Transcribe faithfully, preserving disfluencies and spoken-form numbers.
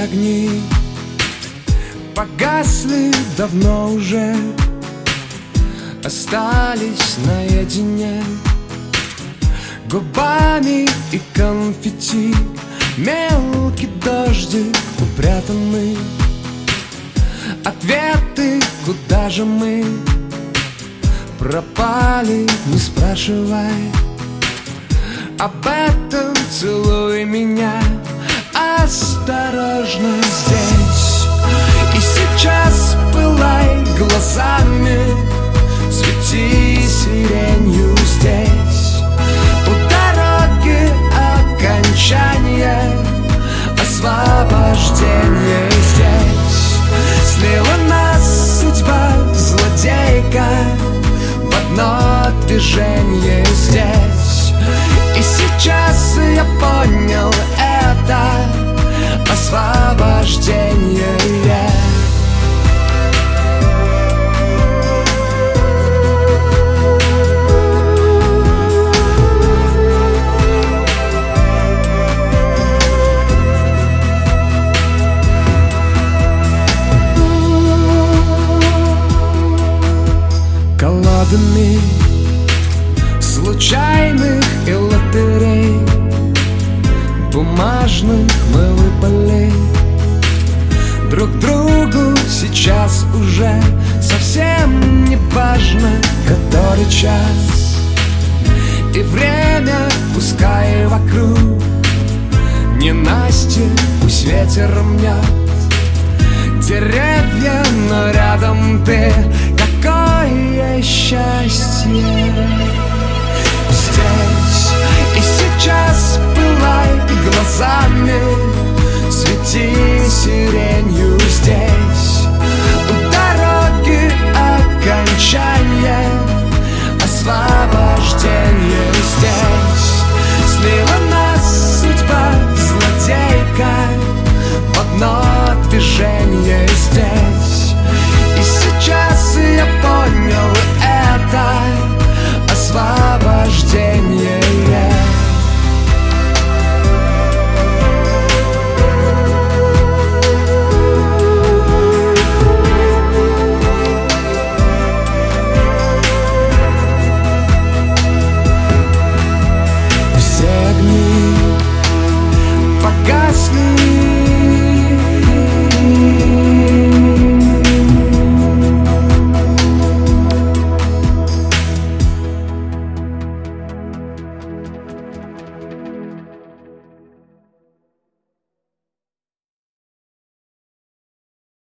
огни погасли давно уже, остались наедине губами и конфетти. Мелкий дождик упрятанный, ответы, куда же мы пропали, не спрашивай об этом, целуй меня осторожно здесь и сейчас. Пылай глазами, цвети сиренью здесь. У дороги окончание, освобождение здесь. Слила нас судьба, злодейка, в одно движение здесь. И сейчас я понял это освобождение. Колодами случайных и лотерей бумажных мы выпали друг другу. Сейчас уже совсем не важно, который час и время, пускай вокруг ненастье, пусть ветер мнет деревья, но рядом ты. Какое счастье здесь и сейчас. Пылай глазами,